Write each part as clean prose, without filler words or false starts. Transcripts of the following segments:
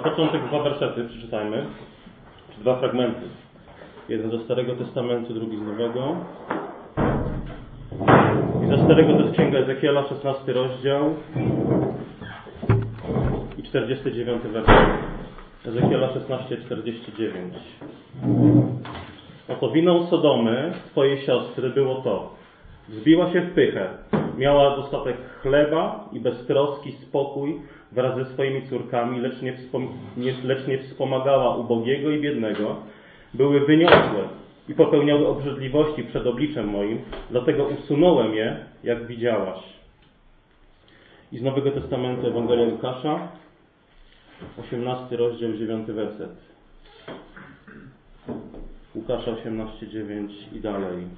początek dwa wersety przeczytajmy, czy dwa fragmenty. Jeden ze Starego Testamentu, drugi z Nowego. I ze Starego to jest Księga Ezechiela, 16 rozdział i 49 werset. Ezechiela 16:49. Oto winą Sodomy, twojej siostry, było to. Wzbiła się w pychę, miała dostatek chleba i beztroski spokój wraz ze swoimi córkami, lecz nie wspomagała ubogiego i biednego. Były wyniosłe i popełniały obrzydliwości przed obliczem moim, dlatego usunąłem je, jak widziałaś. I z Nowego Testamentu Ewangelia Łukasza, 18 rozdział, 9 werset. Łukasza 18:9 i dalej.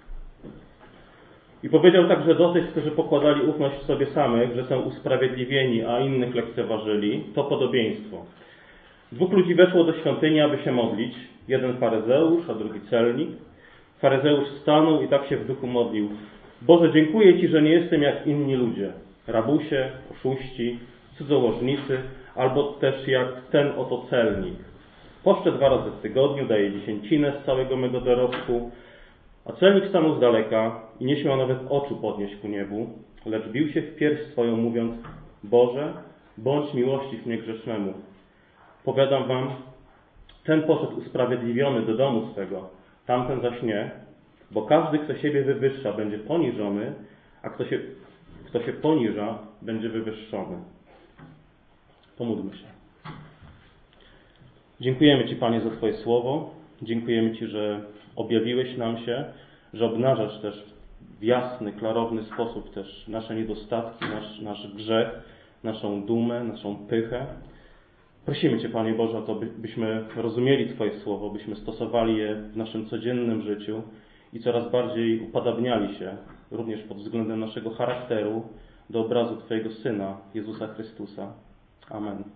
I powiedział także do tych, którzy pokładali ufność w sobie samych, że są usprawiedliwieni, a innych lekceważyli, to podobieństwo. Dwóch ludzi weszło do świątyni, aby się modlić. Jeden faryzeusz, a drugi celnik. Faryzeusz stanął i tak się w duchu modlił. Boże, dziękuję Ci, że nie jestem jak inni ludzie. Rabusie, oszuści, cudzołożnicy, albo też jak ten oto celnik. Poszczę 2 razy w tygodniu, daję dziesięcinę z całego mego dorobku. A celnik stanął z daleka i nie śmiał nawet oczu podnieść ku niebu, lecz bił się w pierś swoją, mówiąc: Boże, bądź miłościw mnie grzesznemu. Powiadam wam, ten poszedł usprawiedliwiony do domu swego, tamten zaś nie, bo każdy, kto siebie wywyższa, będzie poniżony, a kto się poniża, będzie wywyższony. Pomódlmy się. Dziękujemy Ci, Panie, za Twoje słowo. Dziękujemy Ci, że objawiłeś nam się, że obnażasz też w jasny, klarowny sposób też nasze niedostatki, nasz grzech, naszą dumę, naszą pychę. Prosimy Cię, Panie Boże, o to, byśmy rozumieli Twoje słowo, byśmy stosowali je w naszym codziennym życiu i coraz bardziej upodabniali się, również pod względem naszego charakteru, do obrazu Twojego Syna, Jezusa Chrystusa. Amen.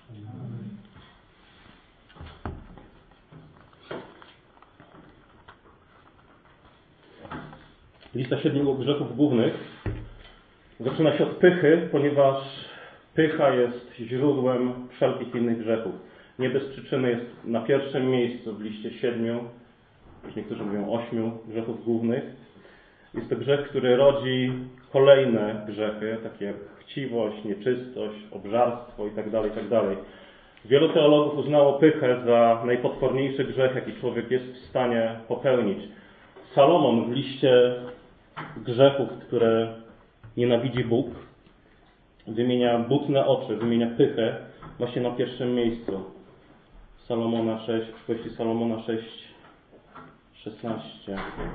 Lista 7 grzechów głównych zaczyna się od pychy, ponieważ pycha jest źródłem wszelkich innych grzechów. Nie bez przyczyny jest na pierwszym miejscu w liście 7, już niektórzy mówią 8 grzechów głównych. Jest to grzech, który rodzi kolejne grzechy, takie jak chciwość, nieczystość, obżarstwo itd., itd. Wielu teologów uznało pychę za najpotworniejszy grzech, jaki człowiek jest w stanie popełnić. Salomon w liście grzechów, które nienawidzi Bóg, wymienia butne oczy, wymienia pychę właśnie na pierwszym miejscu. Salomona 6, przypowieści Salomona 6:16.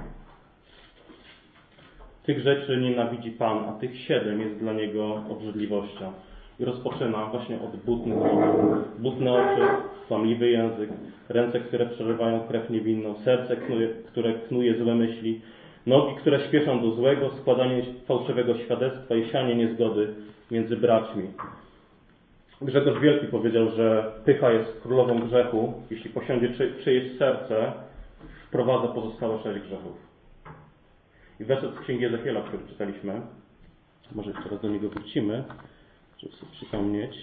Tych rzeczy nienawidzi Pan, a tych 7 jest dla niego obrzydliwością. I rozpoczyna właśnie od butnych oczu. Butne oczy, kłamliwy język, ręce, które przelewają krew niewinną, serce, które knuje złe myśli, nogi, które śpieszą do złego, składanie fałszywego świadectwa i sianie niezgody między braćmi. Grzegorz Wielki powiedział, że pycha jest królową grzechu. Jeśli posiądzie czyjeś serce, wprowadza pozostałe 6 grzechów. I werset z Księgi Ezechiela, który czytaliśmy, może jeszcze raz do niego wrócimy, żeby sobie przypomnieć.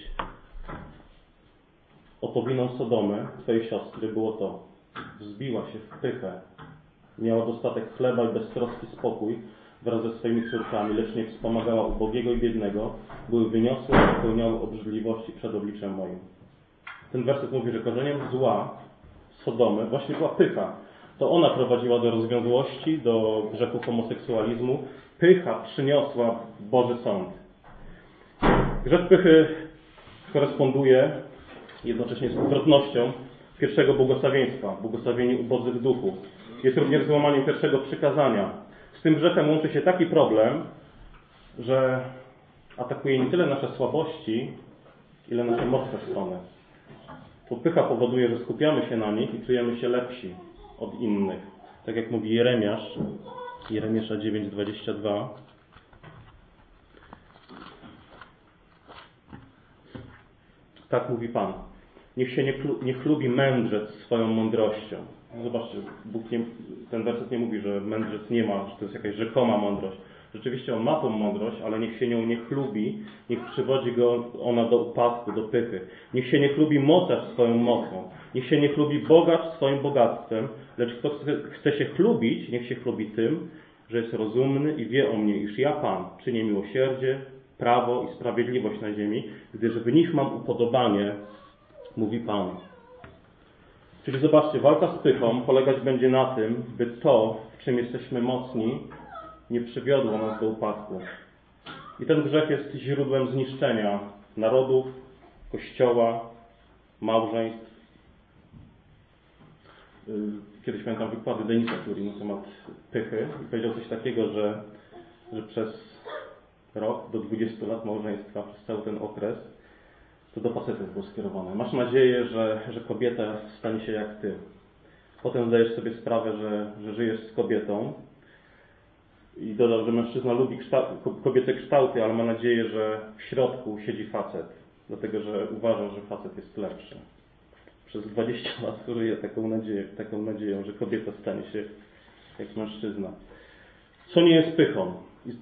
Oto winą Sodomy, twojej siostry, było to. Wzbiła się w pychę. Miała dostatek chleba i beztroski spokój wraz ze swoimi córkami, lecz nie wspomagała ubogiego i biednego. Były wyniosłe i popełniały obrzydliwości przed obliczem moim. Ten werset mówi, że korzeniem zła Sodomy właśnie była pycha. To ona prowadziła do rozwiązłości, do grzechu homoseksualizmu. Pycha przyniosła Boży sąd. Grzech pychy koresponduje jednocześnie z odwrotnością pierwszego błogosławieństwa, błogosławieni ubodzy w duchu. Jest również złamaniem pierwszego przykazania. Z tym grzechem łączy się taki problem, że atakuje nie tyle nasze słabości, ile nasze mocne strony. Bo pycha powoduje, że skupiamy się na nich i czujemy się lepsi od innych. Tak jak mówi Jeremiasz, Jeremiasza 9:22. Tak mówi Pan. Niech się nie chlubi mędrzec swoją mądrością. Zobaczcie, ten werset nie mówi, że mędrzec nie ma, że to jest jakaś rzekoma mądrość. Rzeczywiście on ma tą mądrość, ale niech się nią nie chlubi, niech przywodzi go ona do upadku, do pychy. Niech się nie chlubi mocarz swoją mocą, niech się nie chlubi bogacz swoim bogactwem, lecz kto chce się chlubić, niech się chlubi tym, że jest rozumny i wie o mnie, iż ja, Pan, czynię miłosierdzie, prawo i sprawiedliwość na ziemi, gdyż w nich mam upodobanie, mówi Pan. Czyli zobaczcie, walka z pychą polegać będzie na tym, by to, w czym jesteśmy mocni, nie przywiodło nas do upadku. I ten grzech jest źródłem zniszczenia narodów, Kościoła, małżeństw. Kiedyś pamiętam wykłady Denisa Curie na temat pychy i powiedział coś takiego, że przez rok do 20 lat małżeństwa, przez cały ten okres, to do facetów było skierowane. Masz nadzieję, że kobieta stanie się jak ty. Potem zdajesz sobie sprawę, że żyjesz z kobietą i dodał, że mężczyzna lubi kobiece kształty, ale ma nadzieję, że w środku siedzi facet, dlatego że uważa, że facet jest lepszy. Przez 20 lat żyje taką nadzieją, że kobieta stanie się jak mężczyzna. Co nie jest pychą?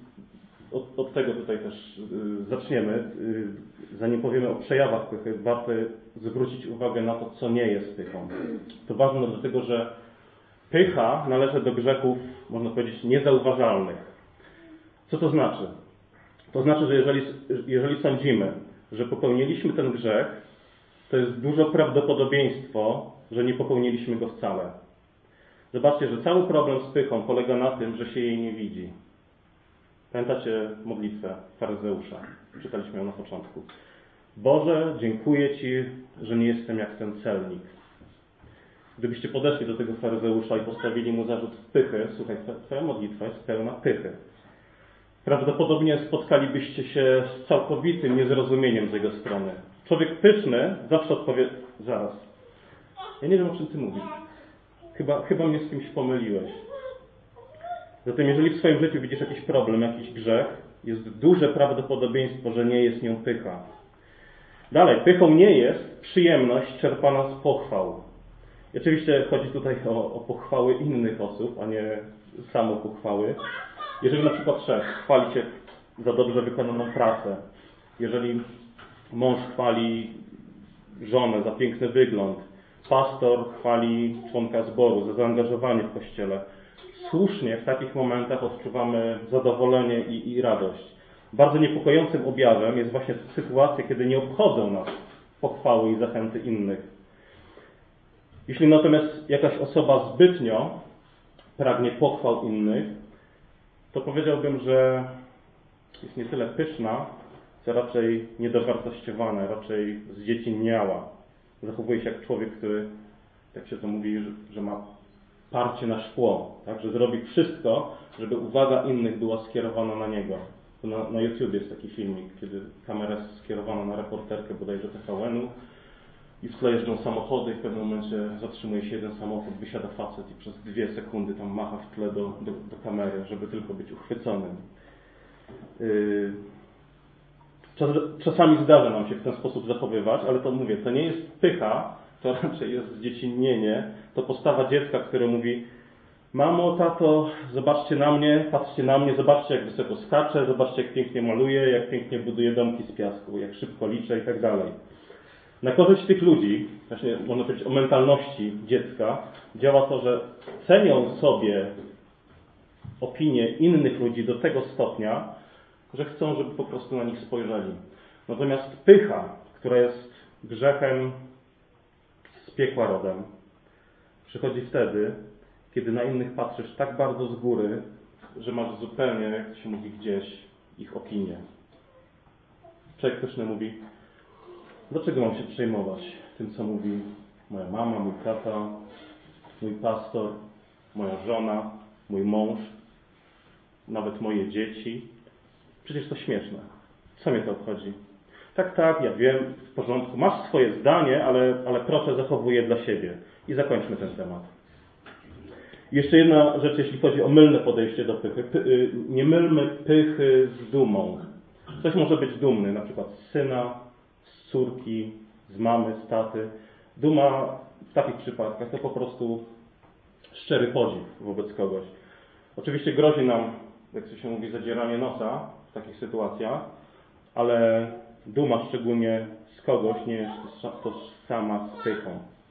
Od tego tutaj też zaczniemy. Zanim powiemy o przejawach pychy, warto zwrócić uwagę na to, co nie jest pychą. To ważne dlatego, że pycha należy do grzechów, można powiedzieć, niezauważalnych. Co to znaczy? To znaczy, że jeżeli sądzimy, że popełniliśmy ten grzech, to jest duże prawdopodobieństwo, że nie popełniliśmy go wcale. Zobaczcie, że cały problem z pychą polega na tym, że się jej nie widzi. Pamiętacie modlitwę faryzeusza? Czytaliśmy ją na początku. Boże, dziękuję Ci, że nie jestem jak ten celnik. Gdybyście podeszli do tego faryzeusza i postawili mu zarzut pychy, słuchaj, Twoja modlitwa jest pełna pychy. Prawdopodobnie spotkalibyście się z całkowitym niezrozumieniem z jego strony. Człowiek pyszny zawsze odpowie, zaraz, ja nie wiem, o czym Ty mówisz. Chyba mnie z kimś pomyliłeś. Zatem jeżeli w swoim życiu widzisz jakiś problem, jakiś grzech, jest duże prawdopodobieństwo, że nie jest nią pycha. Dalej, pychą nie jest przyjemność czerpana z pochwał. I oczywiście chodzi tutaj o pochwały innych osób, a nie samo pochwały. Jeżeli na przykład szef chwali Cię za dobrze wykonaną pracę, jeżeli mąż chwali żonę za piękny wygląd, pastor chwali członka zboru za zaangażowanie w kościele, słusznie w takich momentach odczuwamy zadowolenie i radość. Bardzo niepokojącym objawem jest właśnie sytuacja, kiedy nie obchodzą nas pochwały i zachęty innych. Jeśli natomiast jakaś osoba zbytnio pragnie pochwał innych, to powiedziałbym, że jest nie tyle pyszna, co raczej niedowartościowana, raczej zdziecinniała. Zachowuje się jak człowiek, który, jak się to mówi, że ma parcie na szkło, tak? Że zrobi wszystko, żeby uwaga innych była skierowana na niego. To na YouTube jest taki filmik, kiedy kamera jest skierowana na reporterkę bodajże TVN-u i w tle jeżdżą samochody i w pewnym momencie zatrzymuje się jeden samochód, wysiada facet i przez 2 sekundy tam macha w tle do kamery, żeby tylko być uchwyconym. Czasami zdarza nam się w ten sposób zachowywać, ale to mówię, to nie jest pycha, to raczej jest zdziecinnienie, to postawa dziecka, które mówi: mamo, tato, zobaczcie na mnie, patrzcie na mnie, zobaczcie jak wysoko skaczę, zobaczcie jak pięknie maluję, jak pięknie buduję domki z piasku, jak szybko liczę i tak dalej. Na korzyść tych ludzi, właśnie można powiedzieć o mentalności dziecka, działa to, że cenią sobie opinie innych ludzi do tego stopnia, że chcą, żeby po prostu na nich spojrzeli. Natomiast pycha, która jest grzechem z piekła rodem, przychodzi wtedy, kiedy na innych patrzysz tak bardzo z góry, że masz zupełnie, jak to się mówi, gdzieś ich opinię. Człowiek pyszny mówi: dlaczego mam się przejmować tym, co mówi moja mama, mój tata, mój pastor, moja żona, mój mąż, nawet moje dzieci? Przecież to śmieszne. Co mnie to obchodzi? Tak, ja wiem, w porządku, masz swoje zdanie, ale proszę, zachowuj je dla siebie. I zakończmy ten temat. Jeszcze jedna rzecz, jeśli chodzi o mylne podejście do pychy. Nie mylmy pychy z dumą. Ktoś może być dumny, na przykład z syna, z córki, z mamy, z taty. Duma w takich przypadkach to po prostu szczery podziw wobec kogoś. Oczywiście grozi nam jak to się mówi, zadzieranie nosa w takich sytuacjach, ale duma szczególnie z kogoś nie jest tożsama z pychą.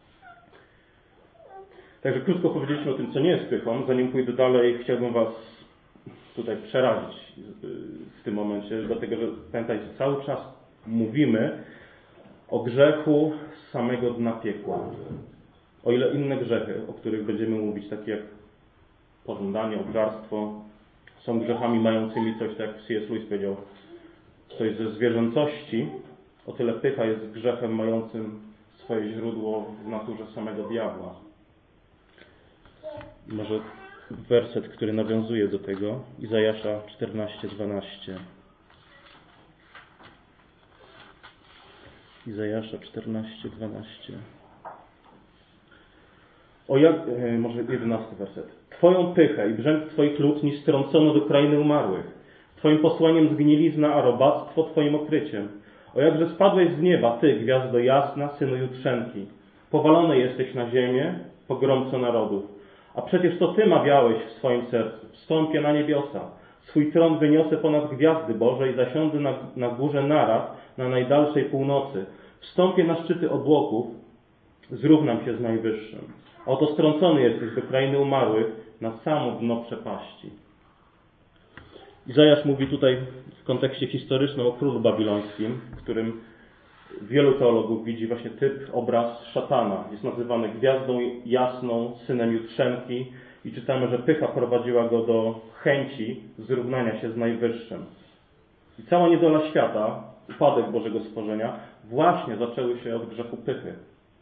Także krótko powiedzieliśmy o tym, co nie jest pychą. Zanim pójdę dalej, chciałbym Was tutaj przerazić w tym momencie, dlatego że pamiętajcie, cały czas mówimy o grzechu z samego dna piekła. O ile inne grzechy, o których będziemy mówić, takie jak pożądanie, obżarstwo, są grzechami mającymi coś, tak jak C.S. Lewis powiedział, coś ze zwierzęcości, o tyle pycha jest grzechem mającym swoje źródło w naturze samego diabła. Może werset, który nawiązuje do tego, Izajasza 14:12. Izajasza 14:12. Może 11 werset. Twoją pychę i brzęk Twoich lutni strącono do krainy umarłych. Twoim posłaniem zgnilizna, a robactwo Twoim okryciem. O jakże spadłeś z nieba, Ty, gwiazdo jasna, synu Jutrzenki. Powalony jesteś na ziemię, pogromco narodów. A przecież to Ty mawiałeś w swoim sercu. Wstąpię na niebiosa. Swój tron wyniosę ponad gwiazdy Boże i zasiądę na górze Narad, na najdalszej północy. Wstąpię na szczyty obłoków, zrównam się z Najwyższym. A oto strącony jesteś do krainy umarłych, na samo dno przepaści. Izajasz mówi tutaj w kontekście historycznym o królu babilońskim, w którym wielu teologów widzi właśnie typ, obraz szatana. Jest nazywany gwiazdą jasną, synem Jutrzenki i czytamy, że pycha prowadziła go do chęci zrównania się z Najwyższym. I cała niedola świata, upadek Bożego stworzenia, właśnie zaczęły się od grzechu pychy.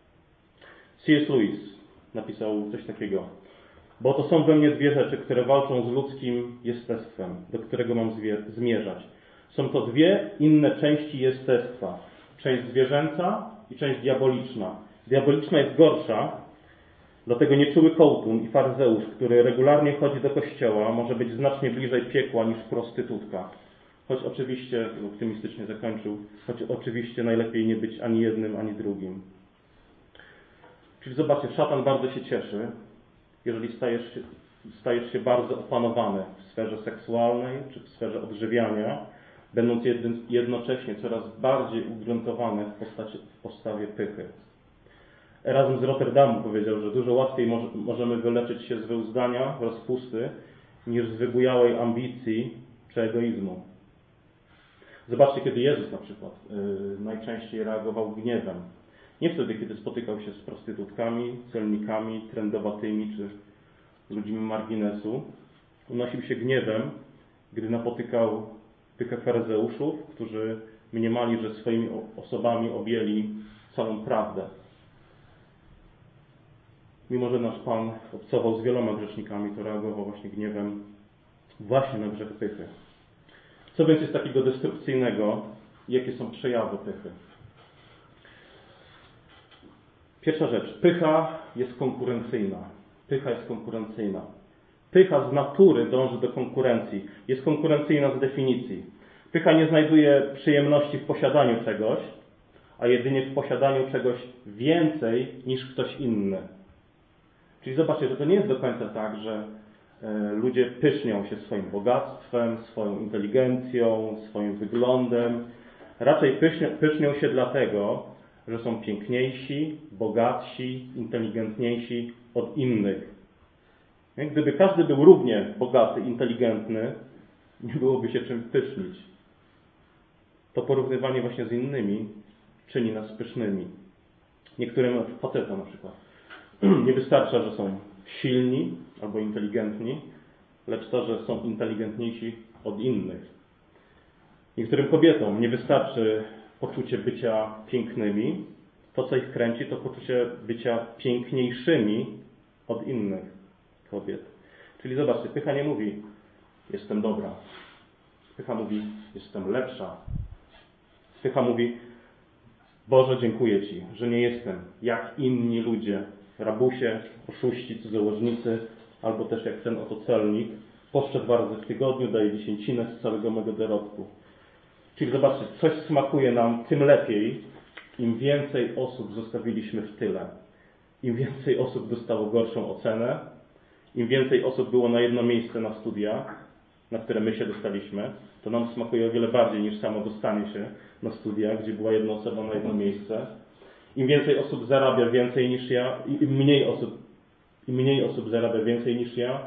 C.S. Lewis napisał coś takiego. Bo to są we mnie dwie rzeczy, które walczą z ludzkim jestestwem, do którego mam zmierzać. Są to dwie inne części jestestwa. Część zwierzęca i część diaboliczna. Diaboliczna jest gorsza, dlatego nieczuły kołtun i faryzeusz, który regularnie chodzi do kościoła, może być znacznie bliżej piekła niż prostytutka. Choć oczywiście, optymistycznie zakończył, choć oczywiście najlepiej nie być ani jednym, ani drugim. Czyli zobaczcie, szatan bardzo się cieszy, jeżeli stajesz się bardzo opanowany w sferze seksualnej czy w sferze odżywiania, będąc jednocześnie coraz bardziej ugruntowany w postawie pychy. Erasm z Rotterdamu powiedział, że dużo łatwiej możemy wyleczyć się z wyuzdania, rozpusty, niż z wybujałej ambicji czy egoizmu. Zobaczcie, kiedy Jezus na przykład najczęściej reagował gniewem. Nie wtedy, kiedy spotykał się z prostytutkami, celnikami, trędowatymi czy ludźmi marginesu. Unosił się gniewem, gdy napotykał pychę faryzeuszów, którzy mniemali, że swoimi osobami objęli całą prawdę. Mimo że nasz Pan obcował z wieloma grzesznikami, to reagował właśnie gniewem właśnie na grzech pychy. Co więc jest takiego destrukcyjnego? Jakie są przejawy pychy? Pierwsza rzecz. Pycha jest konkurencyjna. Pycha jest konkurencyjna. Pycha z natury dąży do konkurencji. Jest konkurencyjna z definicji. Pycha nie znajduje przyjemności w posiadaniu czegoś, a jedynie w posiadaniu czegoś więcej niż ktoś inny. Czyli zobaczcie, że to nie jest do końca tak, że ludzie pysznią się swoim bogactwem, swoją inteligencją, swoim wyglądem. Raczej pysznią się dlatego, że są piękniejsi, bogatsi, inteligentniejsi od innych. Gdyby każdy był równie bogaty, inteligentny, nie byłoby się czym pysznić. To porównywanie właśnie z innymi czyni nas pysznymi. Niektórym facetom na przykład nie wystarcza, że są silni albo inteligentni, lecz to, że są inteligentniejsi od innych. Niektórym kobietom nie wystarczy poczucie bycia pięknymi. To, co ich kręci, to poczucie bycia piękniejszymi od innych kobiet. Czyli zobaczcie, pycha nie mówi jestem dobra. Pycha mówi jestem lepsza. Pycha mówi Boże, dziękuję Ci, że nie jestem jak inni ludzie, rabusie, oszuści, cudzołożnicy, albo też jak ten oto celnik, poszczę 2 razy w tygodniu, daję 10 z całego mego dorobku. Czyli zobaczcie, coś smakuje nam tym lepiej, im więcej osób zostawiliśmy w tyle. Im więcej osób dostało gorszą ocenę, im więcej osób było na jedno miejsce na studiach, na które my się dostaliśmy, to nam smakuje o wiele bardziej niż samo dostanie się na studia, gdzie była jedna osoba na jedno miejsce. Im więcej osób zarabia więcej niż ja, im mniej osób zarabia więcej niż ja,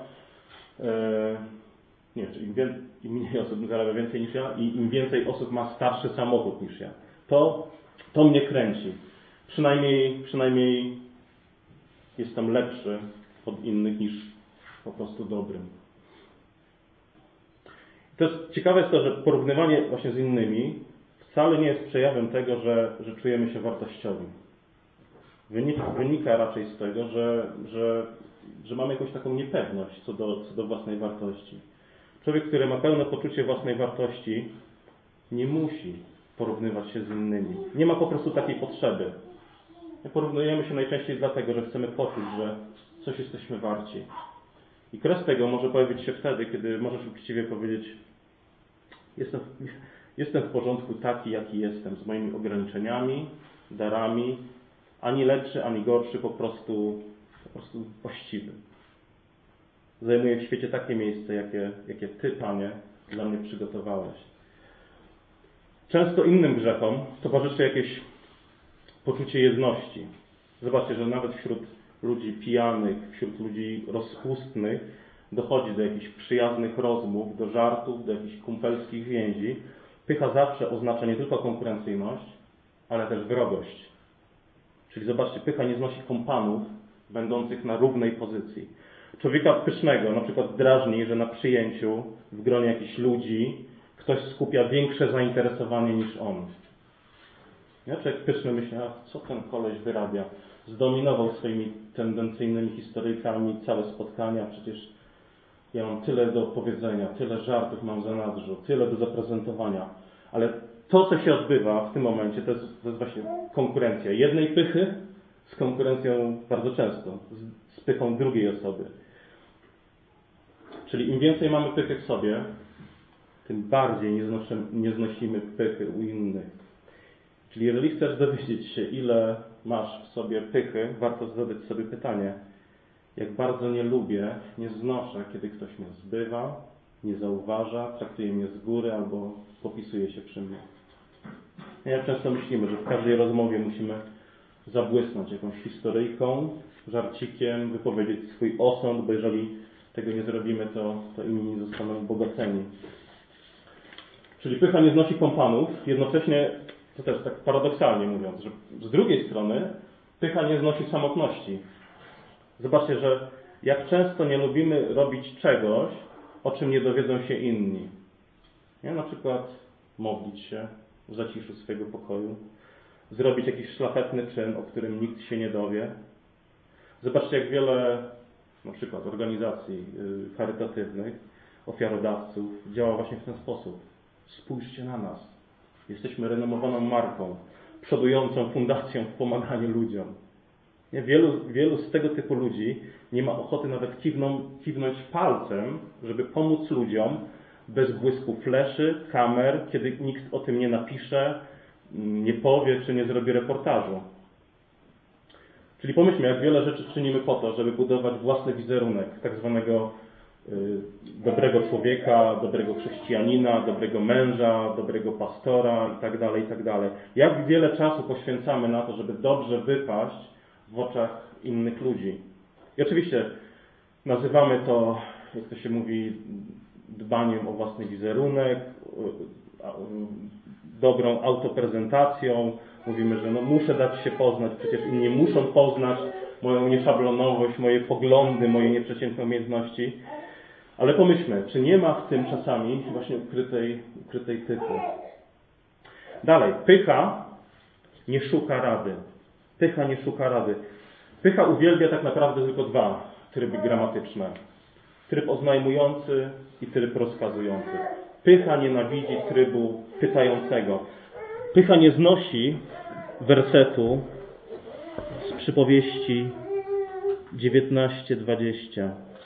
im mniej osób zarabia więcej niż ja i im więcej osób ma starszy samochód niż ja. To mnie kręci. Przynajmniej jestem lepszy od innych niż po prostu dobrym. To jest ciekawe jest to, że porównywanie właśnie z innymi wcale nie jest przejawem tego, że czujemy się wartościowi. Wynika raczej z tego, że mamy jakąś taką niepewność co do własnej wartości. Człowiek, który ma pełne poczucie własnej wartości, nie musi porównywać się z innymi. Nie ma po prostu takiej potrzeby. My porównujemy się najczęściej dlatego, że chcemy poczuć, że coś jesteśmy warci. I kres tego może pojawić się wtedy, kiedy możesz uczciwie powiedzieć: jestem w porządku taki, jaki jestem, z moimi ograniczeniami, darami, ani lepszy, ani gorszy, po prostu właściwy. Zajmuję w świecie takie miejsce, jakie Ty, Panie, dla mnie przygotowałeś. Często innym grzechom towarzyszy jakieś poczucie jedności. Zobaczcie, że nawet wśród ludzi pijanych, wśród ludzi rozpustnych dochodzi do jakichś przyjaznych rozmów, do żartów, do jakichś kumpelskich więzi. Pycha zawsze oznacza nie tylko konkurencyjność, ale też wrogość. Czyli zobaczcie, pycha nie znosi kompanów będących na równej pozycji. Człowieka pysznego na przykład drażni, że na przyjęciu w gronie jakichś ludzi ktoś skupia większe zainteresowanie niż on. Ja, człowiek pyszny myśli: a co ten koleś wyrabia? Zdominował swoimi tendencyjnymi historyjkami całe spotkania, przecież ja mam tyle do powiedzenia, tyle żartów mam w zanadrzu, tyle do zaprezentowania. Ale to, co się odbywa w tym momencie, to jest właśnie konkurencja jednej pychy z konkurencją bardzo często, z pychą drugiej osoby. Czyli im więcej mamy pychy w sobie, tym bardziej nie znosimy pychy u innych. Czyli jeżeli chcesz dowiedzieć się, ile masz w sobie pychy, warto zadać sobie pytanie: jak bardzo nie lubię, nie znoszę, kiedy ktoś mnie zbywa, nie zauważa, traktuje mnie z góry albo popisuje się przy mnie. Jak często myślimy, że w każdej rozmowie musimy zabłysnąć jakąś historyjką, żarcikiem, wypowiedzieć swój osąd, bo jeżeli tego nie zrobimy, to inni zostaną ubogaceni. Czyli pycha nie znosi kompanów, jednocześnie, to też tak paradoksalnie mówiąc, że z drugiej strony pycha nie znosi samotności. Zobaczcie, że jak często nie lubimy robić czegoś, o czym nie dowiedzą się inni. Nie? Na przykład modlić się w zaciszu swojego pokoju, zrobić jakiś szlachetny czyn, o którym nikt się nie dowie. Zobaczcie, jak wiele na przykład organizacji charytatywnych, ofiarodawców działa właśnie w ten sposób. Spójrzcie na nas. Jesteśmy renomowaną marką, przodującą fundacją w pomaganiu ludziom. Nie? Wielu z tego typu ludzi nie ma ochoty nawet kiwnąć palcem, żeby pomóc ludziom bez błysku fleszy, kamer, kiedy nikt o tym nie napisze, nie powie, czy nie zrobi reportażu. Czyli pomyślmy, jak wiele rzeczy czynimy po to, żeby budować własny wizerunek tak zwanego dobrego człowieka, dobrego chrześcijanina, dobrego męża, dobrego pastora itd. Jak wiele czasu poświęcamy na to, żeby dobrze wypaść w oczach innych ludzi. I oczywiście nazywamy to, jak to się mówi, dbaniem o własny wizerunek, dobrą autoprezentacją. Mówimy, że muszę dać się poznać, przecież inni muszą poznać moją nieszablonowość, moje poglądy, moje nieprzeciętne umiejętności. Ale pomyślmy, czy nie ma w tym czasami właśnie ukrytej pychy. Dalej, pycha nie szuka rady. Pycha nie szuka rady. Pycha uwielbia tak naprawdę tylko dwa tryby gramatyczne. Tryb oznajmujący i tryb rozkazujący. Pycha nienawidzi trybu pytającego. Pycha nie znosi wersetu z Przypowieści 19:20.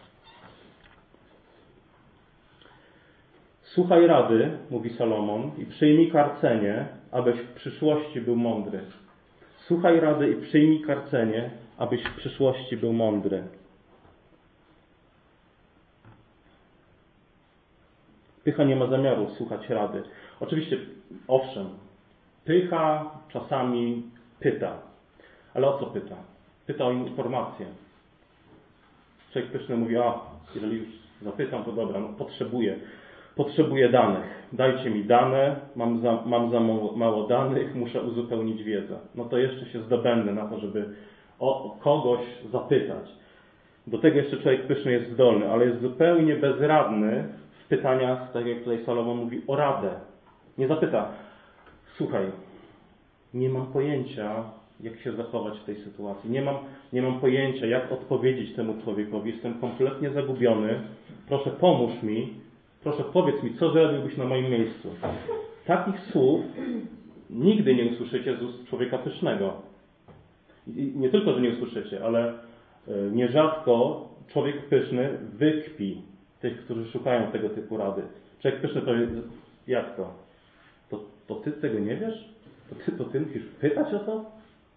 Słuchaj rady, mówi Salomon, i przyjmij karcenie, abyś w przyszłości był mądry. Słuchaj rady i przyjmij karcenie, abyś w przyszłości był mądry. Pycha nie ma zamiaru słuchać rady. Oczywiście, owszem, pycha czasami pyta. Ale o co pyta? Pyta o informacje. Człowiek pyszny mówi, jeżeli już zapytam, to dobra, potrzebuję danych. Dajcie mi dane, mam za mało danych, muszę uzupełnić wiedzę. No to jeszcze się zdobędę na to, żeby o kogoś zapytać. Do tego jeszcze człowiek pyszny jest zdolny, ale jest zupełnie bezradny w pytaniach, tak jak tutaj Salomon mówi, o radę. Nie zapyta, słuchaj, nie mam pojęcia, jak się zachować w tej sytuacji. Nie mam pojęcia, jak odpowiedzieć temu człowiekowi. Jestem kompletnie zagubiony. Proszę, pomóż mi. Proszę, powiedz mi, co zrobiłbyś na moim miejscu. Takich słów nigdy nie usłyszycie z ust człowieka pysznego. I nie tylko, że nie usłyszycie, ale nierzadko człowiek pyszny wykpi tych, którzy szukają tego typu rady. Człowiek pyszny powie, jak to? To ty tego nie wiesz? To ty musisz pytać o to?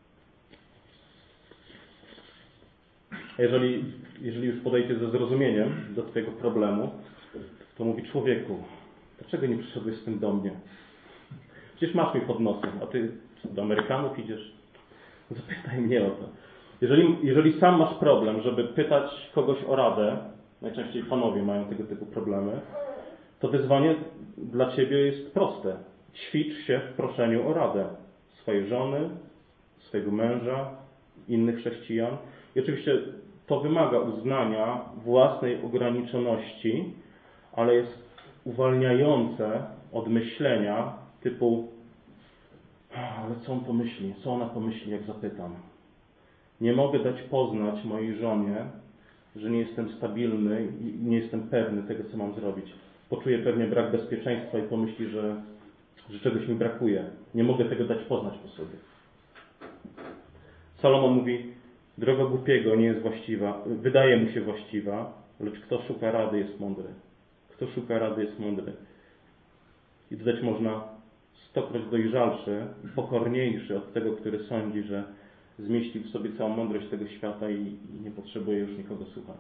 Jeżeli już podejdzie ze zrozumieniem do twojego problemu, to mówi, człowieku, dlaczego nie przyszedłeś z tym do mnie? Przecież masz mi pod nosem, a ty do Amerykanów idziesz? Zapytaj mnie o to. Jeżeli sam masz problem, żeby pytać kogoś o radę, najczęściej panowie mają tego typu problemy, to wyzwanie dla ciebie jest proste. Ćwicz się w proszeniu o radę swojej żony, swojego męża, innych chrześcijan. I oczywiście to wymaga uznania własnej ograniczoności, ale jest uwalniające od myślenia typu ale co on pomyśli? Co ona pomyśli, jak zapytam? Nie mogę dać poznać mojej żonie, że nie jestem stabilny i nie jestem pewny tego, co mam zrobić. Poczuje pewnie brak bezpieczeństwa i pomyśli, że czegoś mi brakuje. Nie mogę tego dać poznać po sobie. Salomon mówi, droga głupiego nie jest właściwa, wydaje mu się właściwa, lecz kto szuka rady jest mądry. Kto szuka rady jest mądry. I dodać można 100-kroć dojrzalszy i pokorniejszy od tego, który sądzi, że zmieścił w sobie całą mądrość tego świata i nie potrzebuje już nikogo słuchać.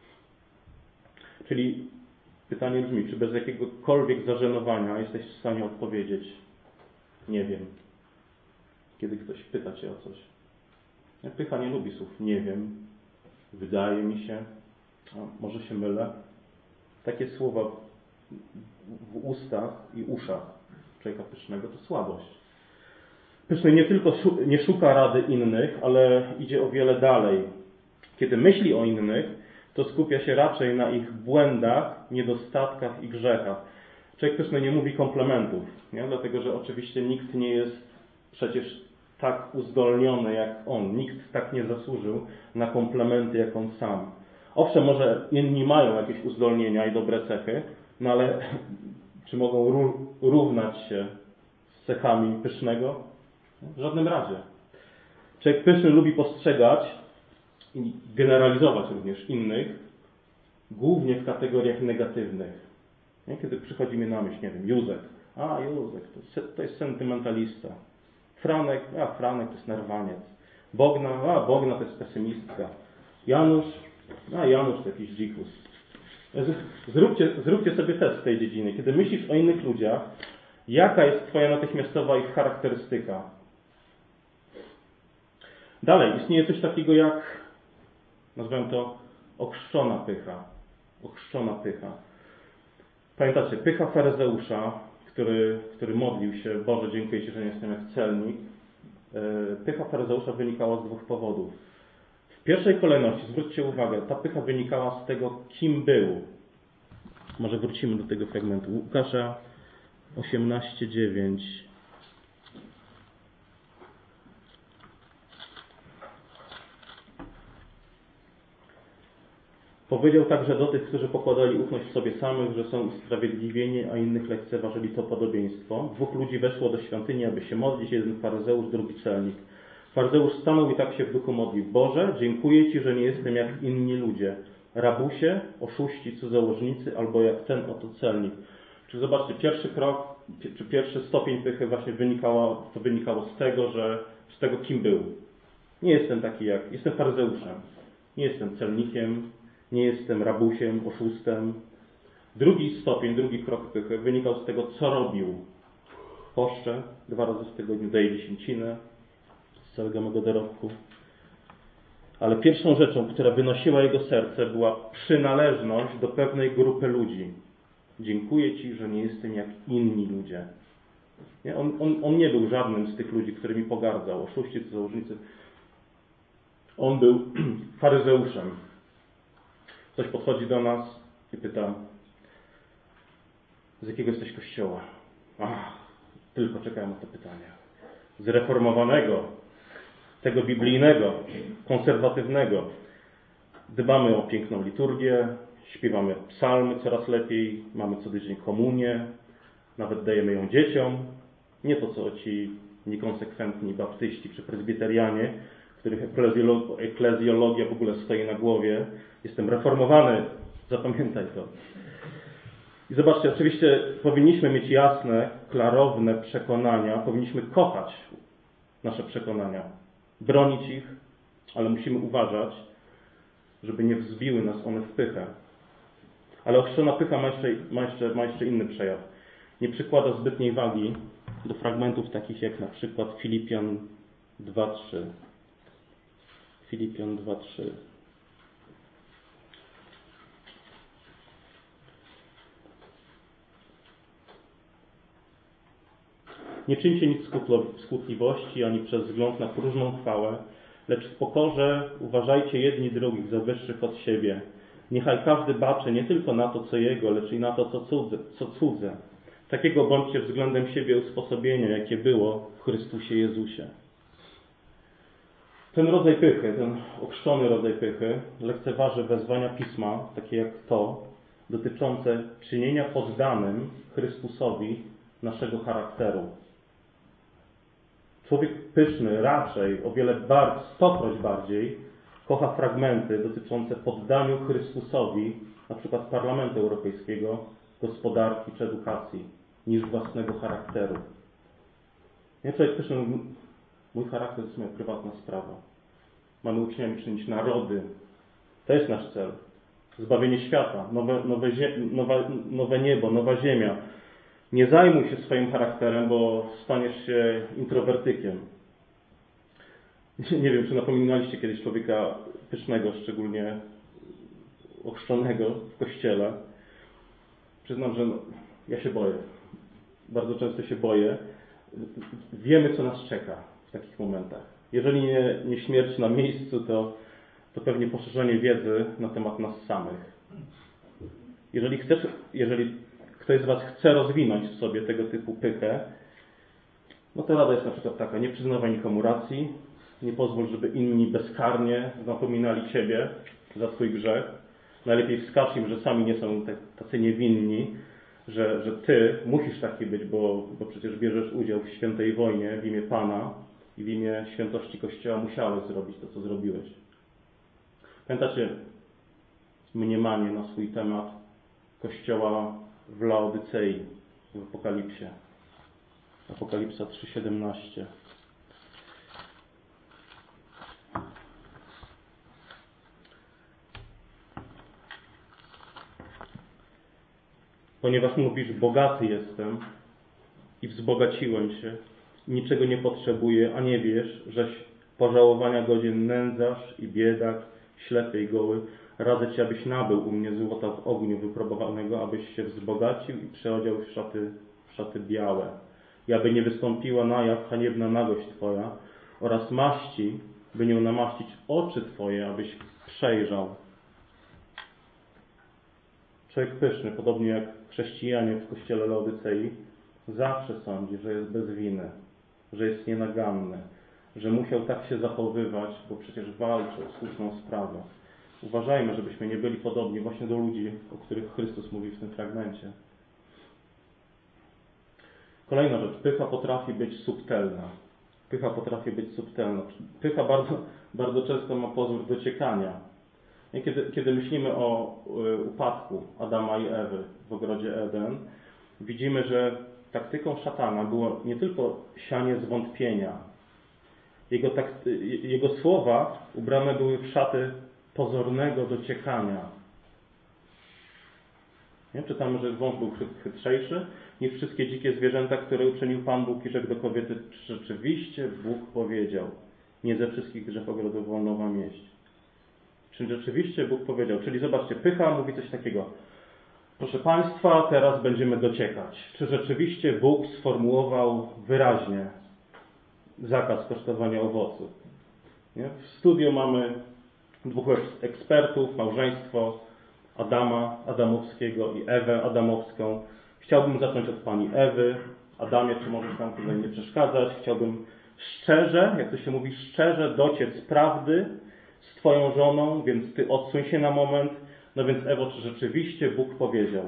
Czyli pytanie brzmi, czy bez jakiegokolwiek zażenowania jesteś w stanie odpowiedzieć nie wiem, kiedy ktoś pyta cię o coś. Pycha nie lubi słów nie wiem, wydaje mi się, a może się mylę. Takie słowa w ustach i uszach człowieka pysznego to słabość. Pyszny nie tylko nie szuka rady innych, ale idzie o wiele dalej. Kiedy myśli o innych, to skupia się raczej na ich błędach, niedostatkach i grzechach. Człowiek pyszny nie mówi komplementów, nie? Dlatego że oczywiście nikt nie jest przecież tak uzdolniony jak on. Nikt tak nie zasłużył na komplementy jak on sam. Owszem, może inni mają jakieś uzdolnienia i dobre cechy, no ale czy mogą równać się z cechami pysznego? W żadnym razie. Człowiek pyszny lubi postrzegać i generalizować również innych, głównie w kategoriach negatywnych. Nie? Kiedy przychodzi mi na myśl, nie wiem, Józek. Józek, to jest sentymentalista. Franek to jest nerwaniec. Bogna to jest pesymistka. Janusz to jakiś dzikus. Zróbcie sobie test w tej dziedzinie. Kiedy myślisz o innych ludziach, jaka jest twoja natychmiastowa ich charakterystyka? Dalej, istnieje coś takiego jak, nazwę to, ochrzczona pycha. Ochrzczona pycha. Pamiętacie, pycha faryzeusza, który modlił się, Boże, dziękuję Ci, że nie jestem jak celnik. Pycha faryzeusza wynikała z dwóch powodów. W pierwszej kolejności, zwróćcie uwagę, ta pycha wynikała z tego, kim był. Może wrócimy do tego fragmentu. Łukasza 18:9. Powiedział także do tych, którzy pokładali ufność w sobie samych, że są usprawiedliwieni, a innych lekceważyli to podobieństwo. Dwóch ludzi weszło do świątyni, aby się modlić, jeden faryzeusz, drugi celnik. Faryzeusz stanął i tak się w duchu modlił. Boże, dziękuję Ci, że nie jestem jak inni ludzie. Rabusie, oszuści, cudzołożnicy, albo jak ten oto celnik. Czy zobaczcie, pierwszy krok, czy pierwszy stopień pychy właśnie wynikało z tego, kim był. Nie jestem taki jestem faryzeuszem. Nie jestem celnikiem, nie jestem rabusiem, oszustem. Drugi stopień, drugi krok pychy wynikał z tego, co robił. Poszczę 2 razy w tygodniu, daje dziesięcinę z całego mego dorobku. Ale pierwszą rzeczą, która wynosiła jego serce, była przynależność do pewnej grupy ludzi. Dziękuję Ci, że nie jestem jak inni ludzie. Nie? On nie był żadnym z tych ludzi, którymi pogardzał, oszuści, cudzołożnicy. On był faryzeuszem. Ktoś podchodzi do nas i pyta, z jakiego jesteś kościoła? Tylko czekałem na to pytanie. Zreformowanego, tego biblijnego, konserwatywnego. Dbamy o piękną liturgię, śpiewamy psalmy coraz lepiej, mamy co tydzień komunię, nawet dajemy ją dzieciom. Nie to, co ci niekonsekwentni baptyści czy prezbiterianie, których eklezjologia w ogóle stoi na głowie. Jestem reformowany, zapamiętaj to. I zobaczcie, oczywiście powinniśmy mieć jasne, klarowne przekonania, powinniśmy kochać nasze przekonania, bronić ich, ale musimy uważać, żeby nie wzbiły nas one w pychę. Ale ochrzczona pycha ma jeszcze inny przejaw. Nie przykłada zbytniej wagi do fragmentów takich jak na przykład Filipian 2:3. Filipian 2:3. Nie czyńcie nic z skutliwości, ani przez wzgląd na próżną chwałę, lecz w pokorze uważajcie jedni drugich za wyższych od siebie. Niechaj każdy baczy nie tylko na to, co jego, lecz i na to, co cudze. Takiego bądźcie względem siebie usposobienia, jakie było w Chrystusie Jezusie. Ten rodzaj pychy, ten ochrzczony rodzaj pychy, lekceważy wezwania Pisma, takie jak to, dotyczące czynienia poddanym Chrystusowi naszego charakteru. Człowiek pyszny raczej o wiele stokroć bardziej kocha fragmenty dotyczące poddaniu Chrystusowi, na przykład Parlamentu Europejskiego, gospodarki czy edukacji, niż własnego charakteru. Nie, człowiek pyszny mówi, mój charakter to jest moja prywatna sprawa. Mamy uczniami czynić narody. To jest nasz cel. Zbawienie świata, nowe niebo, nowa ziemia. Nie zajmuj się swoim charakterem, bo staniesz się introwertykiem. Nie wiem, czy napominaliście kiedyś człowieka pysznego, szczególnie ochrzczonego w kościele. Przyznam, że ja się boję. Bardzo często się boję. Wiemy, co nas czeka w takich momentach. Jeżeli nie śmierć na miejscu, to pewnie poszerzenie wiedzy na temat nas samych. Jeżeli ktoś z Was chce rozwinąć w sobie tego typu pychę, no to rada jest na przykład taka: nie przyznawaj nikomu racji, nie pozwól, żeby inni bezkarnie napominali Ciebie za Twój grzech. Najlepiej wskaż im, że sami nie są tacy niewinni, że Ty musisz taki być, bo przecież bierzesz udział w świętej wojnie w imię Pana i w imię świętości Kościoła musiałeś zrobić to, co zrobiłeś. Pamiętacie mniemanie na swój temat Kościoła w Laodycei w Apokalipsie. Apokalipsa 3:17. Ponieważ mówisz, bogaty jestem i wzbogaciłem się, niczego nie potrzebuję, a nie wiesz, żeś pożałowania godzien nędzarz i biedak, ślepy i goły. Radzę Ci, abyś nabył u mnie złota w ogniu wypróbowanego, abyś się wzbogacił i przeodział w szaty białe. I aby nie wystąpiła na jaw haniebna nagość Twoja oraz maści, by nią namaścić oczy Twoje, abyś przejrzał. Człowiek pyszny, podobnie jak chrześcijanie w kościele Laodycei, zawsze sądzi, że jest bez winy, że jest nienaganny, że musiał tak się zachowywać, bo przecież walczy o słuszną sprawę. Uważajmy, żebyśmy nie byli podobni właśnie do ludzi, o których Chrystus mówi w tym fragmencie. Kolejna rzecz. Pycha potrafi być subtelna. Pycha potrafi być subtelna. Pycha bardzo, bardzo często ma pozór dociekania. I kiedy myślimy o upadku Adama i Ewy w ogrodzie Eden, widzimy, że taktyką szatana było nie tylko sianie zwątpienia. Jego słowa ubrane były w szaty pozornego dociekania. Nie? Czytamy, że wąż był chytrzejszy niż wszystkie dzikie zwierzęta, które uczynił Pan Bóg i rzekł do kobiety, czy rzeczywiście Bóg powiedział, nie ze wszystkich drzew ogrodu wolno wam jeść. Czy rzeczywiście Bóg powiedział? Czyli zobaczcie, pycha mówi coś takiego. Proszę Państwa, teraz będziemy dociekać. Czy rzeczywiście Bóg sformułował wyraźnie zakaz kosztowania owoców? Nie? W studiu mamy dwóch ekspertów, małżeństwo Adama Adamowskiego i Ewę Adamowską. Chciałbym zacząć od pani Ewy. Adamie, czy możesz nam tutaj nie przeszkadzać? Chciałbym szczerze, jak to się mówi, szczerze dociec prawdy z twoją żoną, więc ty odsuń się na moment. No więc Ewo, czy rzeczywiście Bóg powiedział?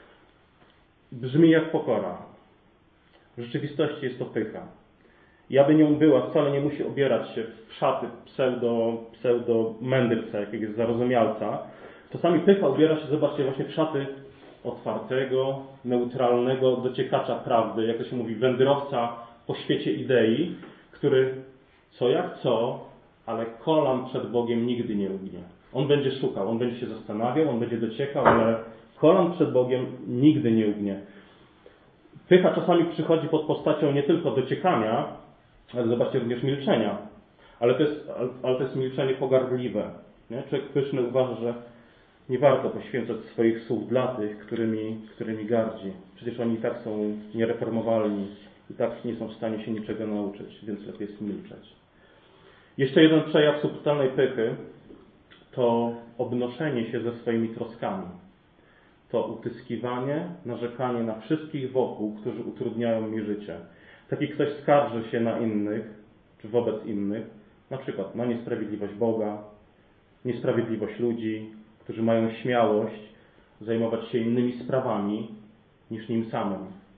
Brzmi jak pokora. W rzeczywistości jest to pycha. I aby nią była, wcale nie musi obierać się w szaty pseudo-mędrca, jakiegoś zarozumialca. Czasami pycha ubiera się, zobaczcie, właśnie w szaty otwartego, neutralnego dociekacza prawdy, jak to się mówi, wędrowca po świecie idei, który co jak co, ale kolan przed Bogiem nigdy nie ugnie. On będzie szukał, on będzie się zastanawiał, on będzie dociekał, ale kolan przed Bogiem nigdy nie ugnie. Pycha czasami przychodzi pod postacią nie tylko dociekania, ale zobaczcie, również milczenia. Ale to jest milczenie pogardliwe. Nie? Człowiek pyszny uważa, że nie warto poświęcać swoich słów dla tych, którymi gardzi. Przecież oni i tak są niereformowalni, i tak nie są w stanie się niczego nauczyć, więc lepiej jest milczeć. Jeszcze jeden przejaw subtelnej pychy to obnoszenie się ze swoimi troskami. To utyskiwanie, narzekanie na wszystkich wokół, którzy utrudniają mi życie. Taki ktoś skarży się na innych, czy wobec innych, na przykład na niesprawiedliwość Boga, niesprawiedliwość ludzi, którzy mają śmiałość zajmować się innymi sprawami niż nim samym.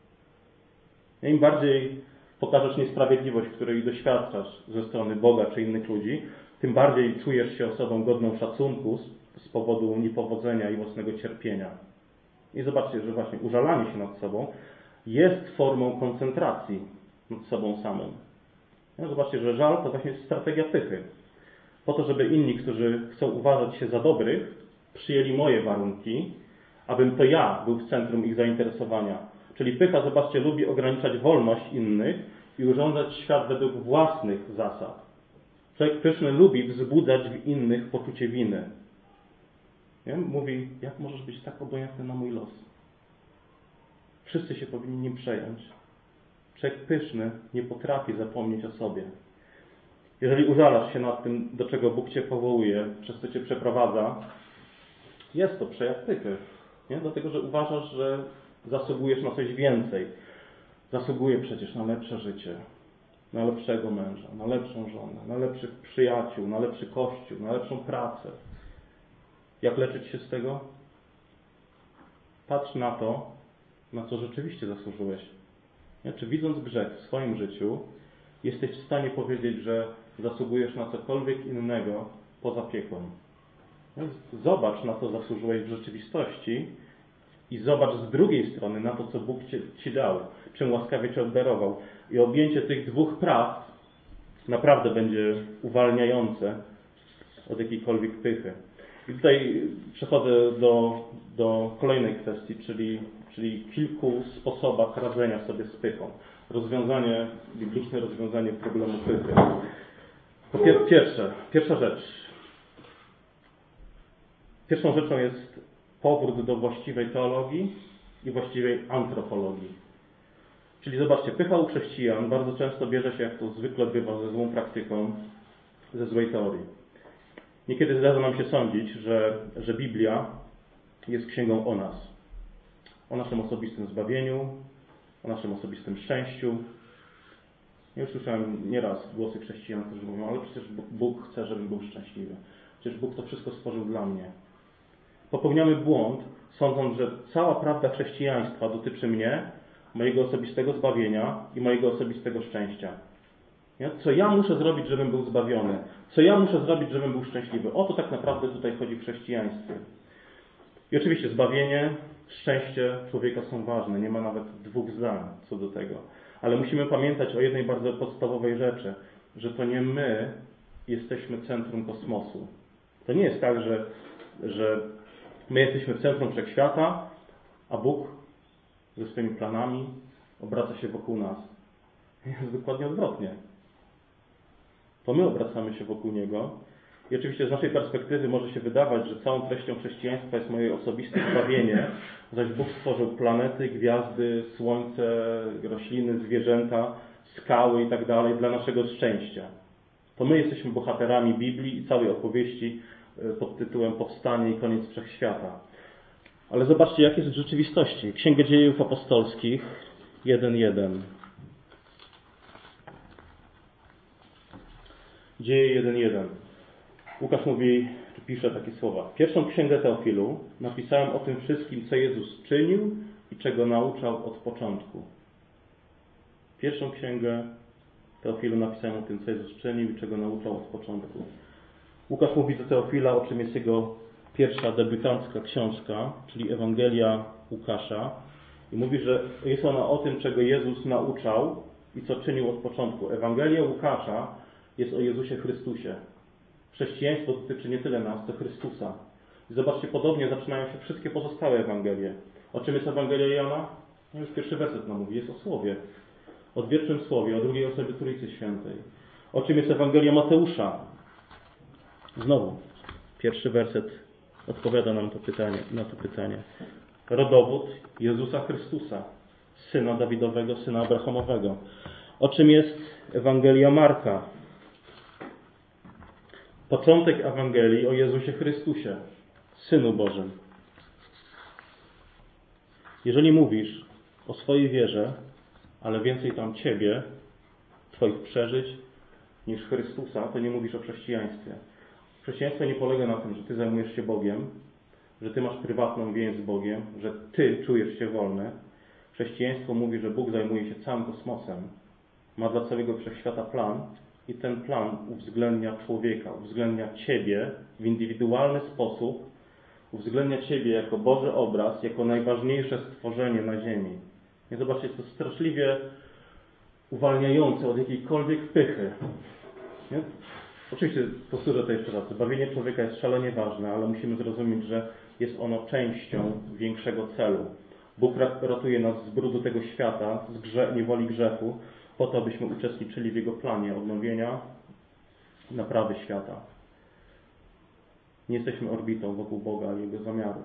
Im bardziej pokażesz niesprawiedliwość, której doświadczasz ze strony Boga czy innych ludzi, tym bardziej czujesz się osobą godną szacunku z powodu niepowodzenia i własnego cierpienia. I zobaczcie, że właśnie użalanie się nad sobą jest formą koncentracji nad sobą samym. No, zobaczcie, że żal to właśnie jest strategia pychy. Po to, żeby inni, którzy chcą uważać się za dobrych, przyjęli moje warunki, abym to ja był w centrum ich zainteresowania. Czyli pycha, zobaczcie, lubi ograniczać wolność innych i urządzać świat według własnych zasad. Człowiek pyszny lubi wzbudzać w innych poczucie winy. Nie? Mówi, jak możesz być tak obojętny na mój los? Wszyscy się powinni nim przejąć. Człowiek pyszny nie potrafi zapomnieć o sobie. Jeżeli użalasz się nad tym, do czego Bóg cię powołuje, przez co cię przeprowadza, jest to przejaw pychy. Nie? Dlatego, że uważasz, że zasługujesz na coś więcej. Zasługuje przecież na lepsze życie, na lepszego męża, na lepszą żonę, na lepszych przyjaciół, na lepszy kościół, na lepszą pracę. Jak leczyć się z tego? Patrz na to, na co rzeczywiście zasłużyłeś. Nie? Czy widząc grzech w swoim życiu, jesteś w stanie powiedzieć, że zasługujesz na cokolwiek innego poza piekłem? Zobacz, na co zasłużyłeś w rzeczywistości i zobacz z drugiej strony na to, co Bóg ci dał, czym łaskawie cię obdarował. I objęcie tych dwóch praw naprawdę będzie uwalniające od jakiejkolwiek pychy. I tutaj przechodzę do kolejnej kwestii, czyli kilku sposobach radzenia sobie z pychą. Biblijne rozwiązanie problemu pychy. Pierwsza rzecz. Pierwszą rzeczą jest powrót do właściwej teologii i właściwej antropologii. Czyli zobaczcie, pycha u chrześcijan bardzo często bierze się, jak to zwykle bywa, ze złą praktyką, ze złej teorii. Niekiedy zdarza nam się sądzić, że Biblia jest księgą o nas. O naszym osobistym zbawieniu, o naszym osobistym szczęściu. Ja już słyszałem nieraz głosy chrześcijan, którzy mówią, ale przecież Bóg chce, żebym był szczęśliwy. Przecież Bóg to wszystko stworzył dla mnie. Popełniamy błąd, sądząc, że cała prawda chrześcijaństwa dotyczy mnie, mojego osobistego zbawienia i mojego osobistego szczęścia. Nie? Co ja muszę zrobić, żebym był zbawiony? Co ja muszę zrobić, żebym był szczęśliwy? O to tak naprawdę tutaj chodzi w chrześcijaństwie. I oczywiście zbawienie, szczęście człowieka są ważne. Nie ma nawet dwóch zdań co do tego. Ale musimy pamiętać o jednej bardzo podstawowej rzeczy, że to nie my jesteśmy centrum kosmosu. To nie jest tak, że my jesteśmy w centrum wszechświata, a Bóg ze swoimi planami obraca się wokół nas. Jest dokładnie odwrotnie. To my obracamy się wokół Niego. I oczywiście z naszej perspektywy może się wydawać, że całą treścią chrześcijaństwa jest moje osobiste zbawienie, zaś Bóg stworzył planety, gwiazdy, słońce, rośliny, zwierzęta, skały i tak dalej dla naszego szczęścia. To my jesteśmy bohaterami Biblii i całej opowieści pod tytułem Powstanie i koniec wszechświata. Ale zobaczcie, jak jest w rzeczywistości. Księga Dziejów Apostolskich 1:1. Dzieje 1:1. Łukasz mówi, czy pisze takie słowa. Pierwszą księgę Teofilu napisałem o tym wszystkim, co Jezus czynił i czego nauczał od początku. Pierwszą księgę Teofilu napisałem o tym, co Jezus czynił i czego nauczał od początku. Łukasz mówi do Teofila, o czym jest jego pierwsza debiutancka książka, czyli Ewangelia Łukasza. I mówi, że jest ona o tym, czego Jezus nauczał i co czynił od początku. Ewangelia Łukasza jest o Jezusie Chrystusie. Chrześcijaństwo dotyczy nie tyle nas, co Chrystusa. I zobaczcie, podobnie zaczynają się wszystkie pozostałe Ewangelie. O czym jest Ewangelia Jana? No już pierwszy werset nam mówi, jest o Słowie. O odwiecznym Słowie, o drugiej osobie Trójcy Świętej. O czym jest Ewangelia Mateusza? Znowu, pierwszy werset odpowiada nam na to pytanie. Rodowód Jezusa Chrystusa, Syna Dawidowego, Syna Abrahamowego. O czym jest Ewangelia Marka? Początek Ewangelii o Jezusie Chrystusie, Synu Bożym. Jeżeli mówisz o swojej wierze, ale więcej tam Ciebie, Twoich przeżyć, niż Chrystusa, to nie mówisz o chrześcijaństwie. Chrześcijaństwo nie polega na tym, że Ty zajmujesz się Bogiem, że Ty masz prywatną więź z Bogiem, że Ty czujesz się wolny. Chrześcijaństwo mówi, że Bóg zajmuje się całym kosmosem, ma dla całego wszechświata plan i ten plan uwzględnia człowieka, uwzględnia Ciebie w indywidualny sposób, uwzględnia Ciebie jako Boży obraz, jako najważniejsze stworzenie na ziemi. I zobaczcie, jest to straszliwie uwalniające od jakiejkolwiek pychy. Nie? Oczywiście powtórzę to jeszcze raz. Zbawienie człowieka jest szalenie ważne, ale musimy zrozumieć, że jest ono częścią większego celu. Bóg ratuje nas z brudu tego świata, z niewoli grzechu, po to, abyśmy uczestniczyli w Jego planie odnowienia, naprawy świata. Nie jesteśmy orbitą wokół Boga i Jego zamiaru.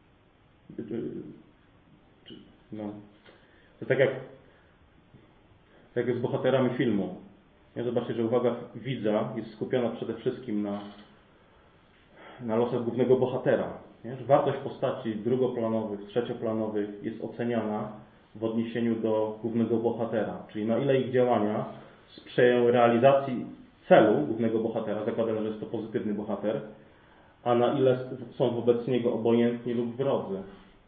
No. To tak jak jest z bohaterami filmu. Ja zobaczcie, że uwaga widza jest skupiona przede wszystkim na losach głównego bohatera. Nie? Że wartość postaci drugoplanowych, trzecioplanowych jest oceniana w odniesieniu do głównego bohatera. Czyli na ile ich działania sprzyjają realizacji celu głównego bohatera, zakładając, że jest to pozytywny bohater, a na ile są wobec niego obojętni lub wrodzy.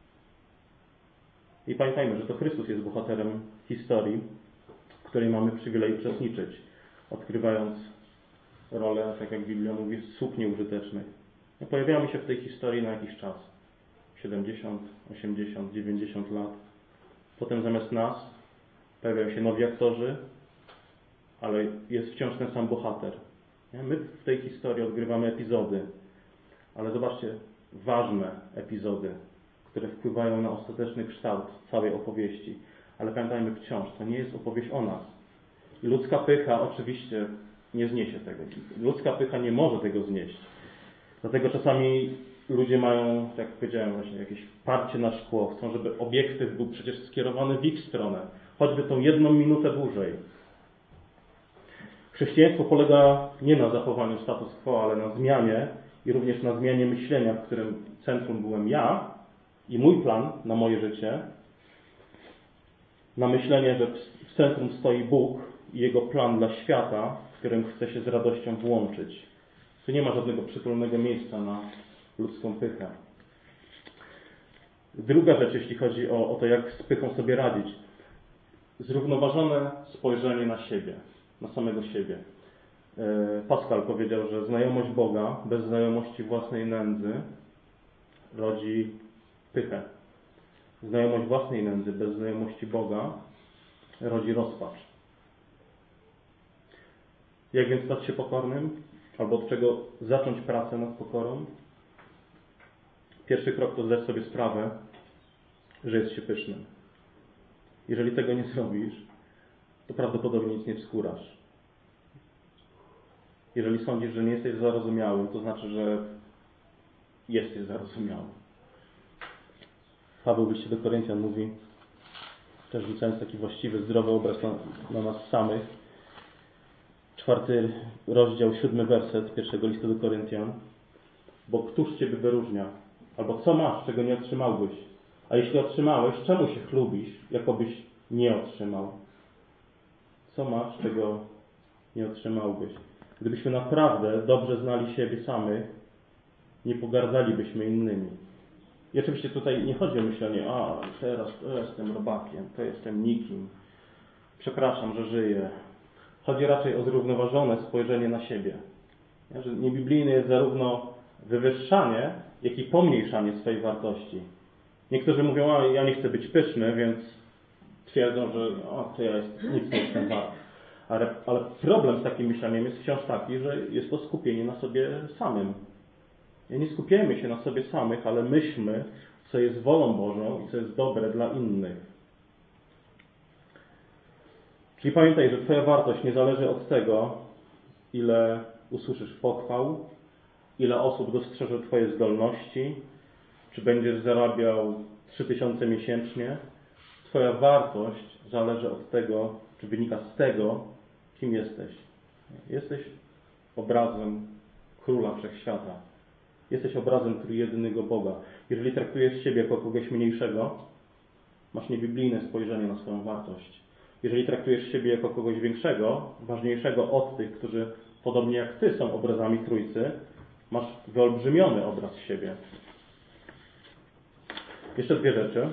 I pamiętajmy, że to Chrystus jest bohaterem historii, w której mamy przywilej uczestniczyć, odkrywając rolę, tak jak Biblia mówi, sług nieużytecznych. Pojawiamy się w tej historii na jakiś czas. 70, 80, 90 lat. Potem zamiast nas pojawiają się nowi aktorzy, ale jest wciąż ten sam bohater. My w tej historii odgrywamy epizody, ale zobaczcie, ważne epizody, które wpływają na ostateczny kształt całej opowieści. Ale pamiętajmy wciąż, to nie jest opowieść o nas. Ludzka pycha oczywiście nie zniesie tego. Ludzka pycha nie może tego znieść. Dlatego czasami ludzie mają, jak powiedziałem właśnie, jakieś parcie na szkło. Chcą, żeby obiektyw był przecież skierowany w ich stronę. Choćby tą 1 minutę dłużej. Chrześcijaństwo polega nie na zachowaniu status quo, ale na zmianie i również na zmianie myślenia, w którym centrum byłem ja i mój plan na moje życie. Na myślenie, że w centrum stoi Bóg i Jego plan dla świata, w którym chce się z radością włączyć. Tu nie ma żadnego przytulnego miejsca na ludzką pychę. Druga rzecz, jeśli chodzi o to, jak z pychą sobie radzić. Zrównoważone spojrzenie na siebie, na samego siebie. Pascal powiedział, że znajomość Boga bez znajomości własnej nędzy rodzi pychę. Znajomość własnej nędzy bez znajomości Boga rodzi rozpacz. Jak więc stać się pokornym? Albo od czego zacząć pracę nad pokorą? Pierwszy krok to zdać sobie sprawę, że jest się pysznym. Jeżeli tego nie zrobisz, to prawdopodobnie nic nie wskórasz. Jeżeli sądzisz, że nie jesteś zarozumiały, to znaczy, że jesteś zarozumiały. Paweł w liście do Koryntian mówi, też rzucając taki właściwy, zdrowy obraz na nas samych, 4 rozdział, 7 werset 1 listu do Koryntian. Bo któż Ciebie wyróżnia? Albo co masz, czego nie otrzymałbyś? A jeśli otrzymałeś, czemu się chlubisz, jakobyś nie otrzymał? Co masz, czego nie otrzymałbyś? Gdybyśmy naprawdę dobrze znali siebie samych, nie pogardzalibyśmy innymi. I oczywiście tutaj nie chodzi o myślenie, teraz to jestem robakiem, to jestem nikim, przepraszam, że żyję. Chodzi raczej o zrównoważone spojrzenie na siebie. Że niebiblijne jest zarówno wywyższanie, jak i pomniejszanie swojej wartości. Niektórzy mówią, ja nie chcę być pyszny, więc twierdzą, że to ja nic nie jestem wart. Ale problem z takim myśleniem jest wciąż taki, że jest to skupienie na sobie samym. Nie skupiajmy się na sobie samych, ale myślmy, co jest wolą Bożą i co jest dobre dla innych. Czyli pamiętaj, że Twoja wartość nie zależy od tego, ile usłyszysz pochwał, ile osób dostrzeże Twoje zdolności, czy będziesz zarabiał 3000 miesięcznie. Twoja wartość zależy od tego, czy wynika z tego, kim jesteś. Jesteś obrazem Króla Wszechświata. Jesteś obrazem trójjedynego Boga. Jeżeli traktujesz siebie jako kogoś mniejszego, masz niebiblijne spojrzenie na swoją wartość. Jeżeli traktujesz siebie jako kogoś większego, ważniejszego od tych, którzy podobnie jak Ty są obrazami Trójcy, masz wyolbrzymiony obraz siebie. Jeszcze 2 rzeczy,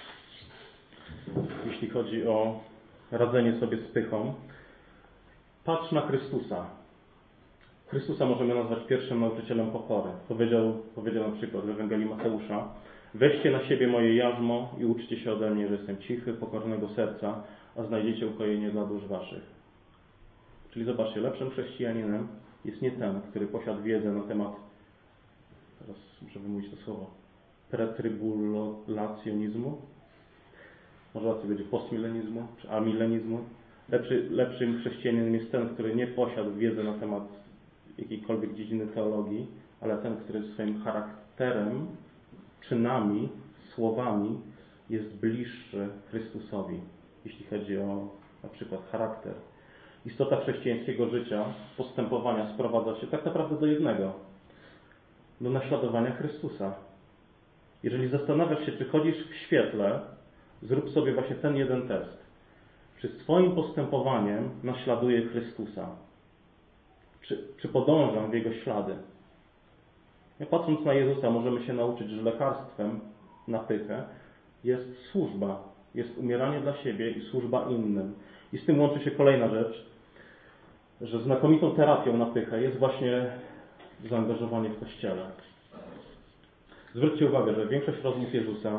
jeśli chodzi o radzenie sobie z pychą. Patrz na Chrystusa. Chrystusa możemy nazwać pierwszym nauczycielem pokory. Powiedział na przykład w Ewangelii Mateusza: weźcie na siebie moje jarzmo i uczcie się ode mnie, że jestem cichy, pokornego serca, a znajdziecie ukojenie dla dusz waszych. Czyli zobaczcie, lepszym chrześcijaninem jest nie ten, który posiadł wiedzę na temat, teraz muszę wymówić to słowo, pretrybulacjonizmu, może łatwiej będzie postmilenizmu, czy amilenizmu. Lepszym chrześcijaninem jest ten, który nie posiadł wiedzy na temat jakiejkolwiek dziedziny teologii, ale ten, który swoim charakterem, czynami, słowami jest bliższy Chrystusowi, jeśli chodzi o na przykład charakter. Istota chrześcijańskiego życia, postępowania sprowadza się tak naprawdę do jednego. Do naśladowania Chrystusa. Jeżeli zastanawiasz się, czy chodzisz w świetle, zrób sobie właśnie ten jeden test. Czy swoim postępowaniem naśladuję Chrystusa? Czy podążam w Jego ślady? Patrząc na Jezusa, możemy się nauczyć, że lekarstwem na pychę jest służba. Jest umieranie dla siebie i służba innym. I z tym łączy się kolejna rzecz, że znakomitą terapią na pychę jest właśnie zaangażowanie w Kościele. Zwróćcie uwagę, że większość rozmów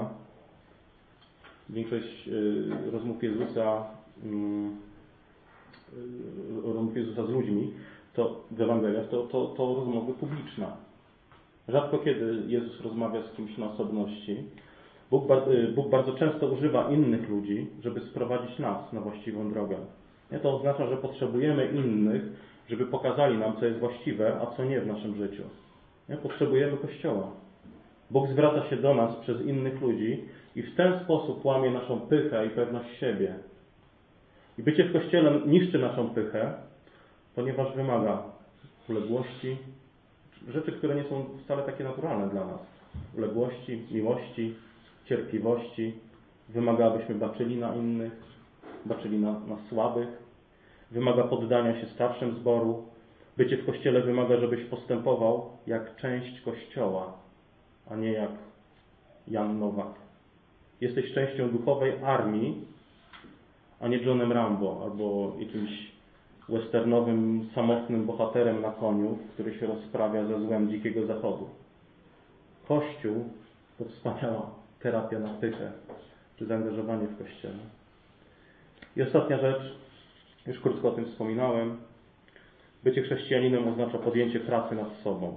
Jezusa z ludźmi, to w Ewangeliach to rozmowy publiczne. Rzadko kiedy Jezus rozmawia z kimś na osobności. Bóg bardzo często używa innych ludzi, żeby sprowadzić nas na właściwą drogę. To oznacza, że potrzebujemy innych, żeby pokazali nam, co jest właściwe, a co nie w naszym życiu. Potrzebujemy Kościoła. Bóg zwraca się do nas przez innych ludzi i w ten sposób łamie naszą pychę i pewność siebie. I bycie w Kościele niszczy naszą pychę, ponieważ wymaga uległości, rzeczy, które nie są wcale takie naturalne dla nas. Uległości, miłości, cierpliwości. Wymaga, abyśmy baczyli na innych, baczyli na słabych. Wymaga poddania się starszym zboru. Bycie w Kościele wymaga, żebyś postępował jak część Kościoła, a nie jak Jan Nowak. Jesteś częścią duchowej armii, a nie Johnem Rambo albo jakimś westernowym, samotnym bohaterem na koniu, który się rozprawia ze złem dzikiego zachodu. Kościół to wspaniała terapia na pychę, czy zaangażowanie w Kościele. I ostatnia rzecz, już krótko o tym wspominałem. Bycie chrześcijaninem oznacza podjęcie pracy nad sobą.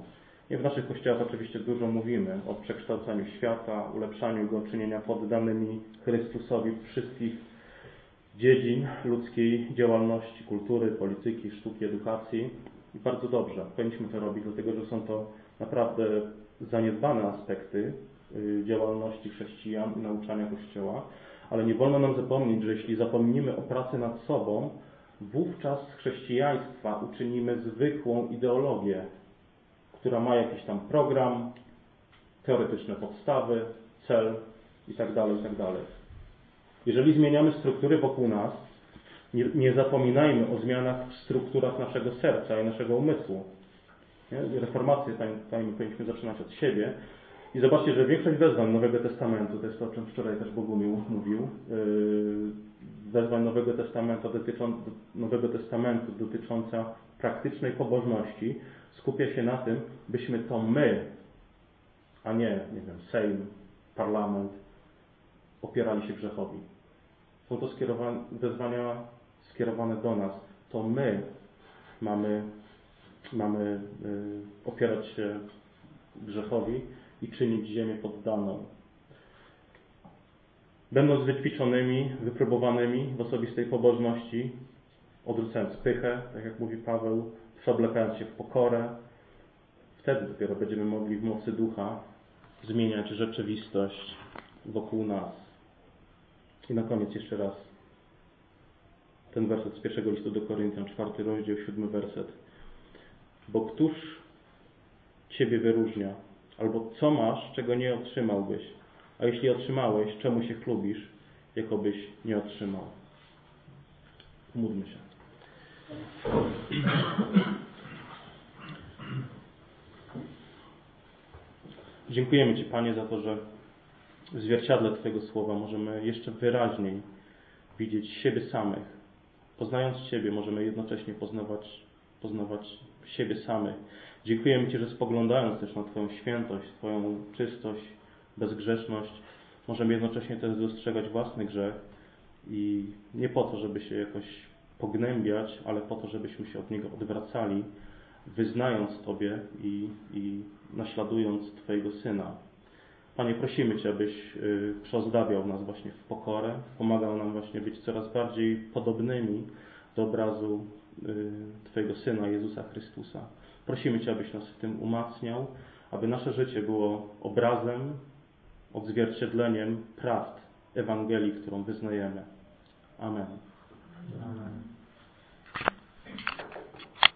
I w naszych kościołach oczywiście dużo mówimy o przekształcaniu świata, ulepszaniu go, czynienia poddanymi Chrystusowi wszystkich dziedzin ludzkiej działalności, kultury, polityki, sztuki, edukacji. I bardzo dobrze, powinniśmy to robić, dlatego że są to naprawdę zaniedbane aspekty działalności chrześcijan i nauczania Kościoła, ale nie wolno nam zapomnieć, że jeśli zapomnimy o pracy nad sobą, wówczas z chrześcijaństwa uczynimy zwykłą ideologię, która ma jakiś tam program, teoretyczne podstawy, cel itd., itd. Jeżeli zmieniamy struktury wokół nas, nie zapominajmy o zmianach w strukturach naszego serca i naszego umysłu. Reformację powinniśmy zaczynać od siebie. I zobaczcie, że większość wezwań Nowego Testamentu, to jest to, o czym wczoraj też Bogumił mówił, wezwań Nowego Testamentu dotycząca praktycznej pobożności skupia się na tym, byśmy to my, a nie wiem, Sejm, Parlament, opierali się grzechowi. Są to wezwania skierowane do nas. To my mamy opierać się grzechowi i czynić ziemię poddaną. Będąc wyćwiczonymi, wypróbowanymi w osobistej pobożności, odrzucając pychę, tak jak mówi Paweł, przeoblekając się w pokorę, wtedy dopiero będziemy mogli w mocy Ducha zmieniać rzeczywistość wokół nas. I na koniec jeszcze raz ten werset z pierwszego listu do Koryntian, 4 rozdział, 7 werset. Bo któż Ciebie wyróżnia? Albo co masz, czego nie otrzymałbyś? A jeśli otrzymałeś, czemu się chlubisz, jakobyś nie otrzymał? Módlmy się. Dziękujemy Ci, Panie, za to, że w zwierciadle Twojego słowa możemy jeszcze wyraźniej widzieć siebie samych. Poznając Ciebie, możemy jednocześnie poznawać siebie samych. Dziękujemy Ci, że spoglądając też na Twoją świętość, Twoją czystość, bezgrzeszność, możemy jednocześnie też dostrzegać własny grzech i nie po to, żeby się jakoś pognębiać, ale po to, żebyśmy się od niego odwracali, wyznając Tobie i naśladując Twojego Syna. Panie, prosimy Cię, abyś przyozdabiał nas właśnie w pokorę, pomagał nam właśnie być coraz bardziej podobnymi do obrazu Twojego Syna, Jezusa Chrystusa. Prosimy Cię, abyś nas w tym umacniał, aby nasze życie było obrazem, odzwierciedleniem prawd Ewangelii, którą wyznajemy. Amen. Amen.